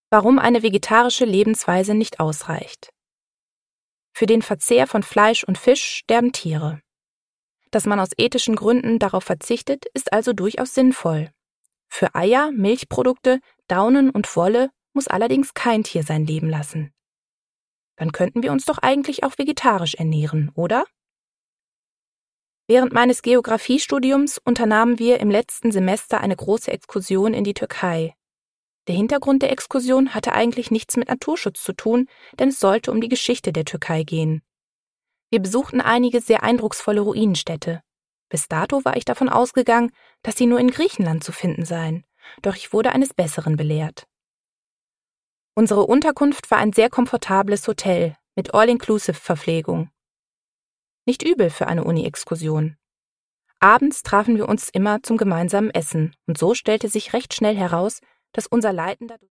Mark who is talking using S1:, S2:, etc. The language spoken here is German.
S1: Warum eine vegetarische Lebensweise nicht ausreicht. Für den Verzehr von Fleisch und Fisch sterben Tiere. Dass man aus ethischen Gründen darauf verzichtet, ist also durchaus sinnvoll. Für Eier, Milchprodukte, Daunen und Wolle muss allerdings kein Tier sein Leben lassen. Dann könnten wir uns doch eigentlich auch vegetarisch ernähren, oder? Während meines Geografiestudiums unternahmen wir im letzten Semester eine große Exkursion in die Türkei. Der Hintergrund der Exkursion hatte eigentlich nichts mit Naturschutz zu tun, denn es sollte um die Geschichte der Türkei gehen. Wir besuchten einige sehr eindrucksvolle Ruinenstädte. Bis dato war ich davon ausgegangen, dass sie nur in Griechenland zu finden seien, doch ich wurde eines Besseren belehrt. Unsere Unterkunft war ein sehr komfortables Hotel mit All-Inclusive-Verpflegung. Nicht übel für eine Uni-Exkursion. Abends trafen wir uns immer zum gemeinsamen Essen und so stellte sich recht schnell heraus, dass unser Leitender